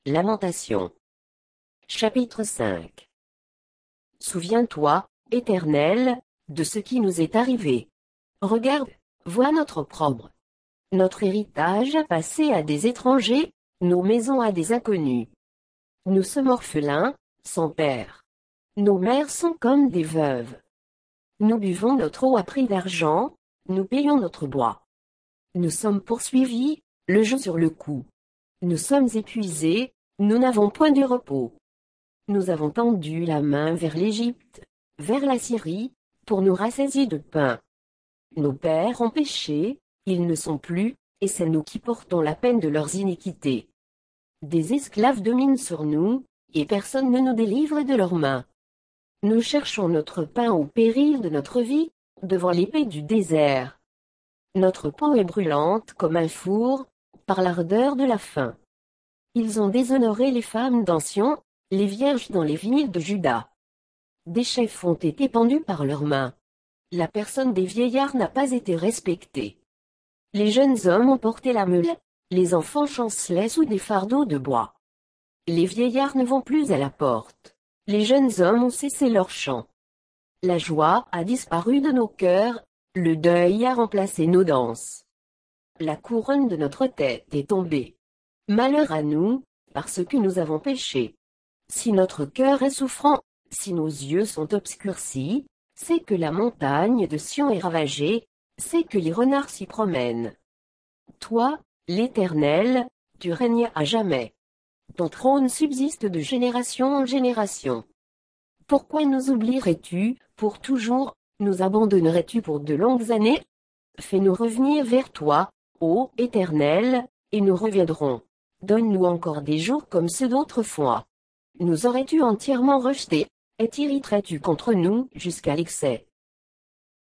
Lamentation. Chapitre 5. Souviens-toi, Éternel, de ce qui nous est arrivé. Regarde, vois notre opprobre. Notre héritage passé à des étrangers, nos maisons à des inconnus. Nous sommes orphelins, sans père. Nos mères sont comme des veuves. Nous buvons notre eau à prix d'argent, nous payons notre bois. Nous sommes poursuivis, le joug sur le cou. Nous sommes épuisés, nous n'avons point de repos. Nous avons tendu la main vers l'Égypte, vers la Syrie, pour nous rassasier de pain. Nos pères ont péché, ils ne sont plus, et c'est nous qui portons la peine de leurs iniquités. Des esclaves dominent sur nous, et personne ne nous délivre de leurs mains. Nous cherchons notre pain au péril de notre vie, devant l'épée du désert. Notre peau est brûlante comme un four, par l'ardeur de la faim. Ils ont déshonoré les femmes d'Ancien, les vierges dans les villes de Juda. Des chefs ont été pendus par leurs mains. La personne des vieillards n'a pas été respectée. Les jeunes hommes ont porté la meule, les enfants chancelaient sous des fardeaux de bois. Les vieillards ne vont plus à la porte. Les jeunes hommes ont cessé leur chant. La joie a disparu de nos cœurs, le deuil a remplacé nos danses. La couronne de notre tête est tombée. Malheur à nous, parce que nous avons péché. Si notre cœur est souffrant, si nos yeux sont obscurcis, c'est que la montagne de Sion est ravagée, c'est que les renards s'y promènent. Toi, l'Éternel, tu règnes à jamais. Ton trône subsiste de génération en génération. Pourquoi nous oublierais-tu, pour toujours, nous abandonnerais-tu pour de longues années? Fais-nous revenir vers toi, ô Éternel, et nous reviendrons. Donne-nous encore des jours comme ceux d'autrefois. Nous aurais-tu entièrement rejetés, et t'irriterais-tu contre nous jusqu'à l'excès?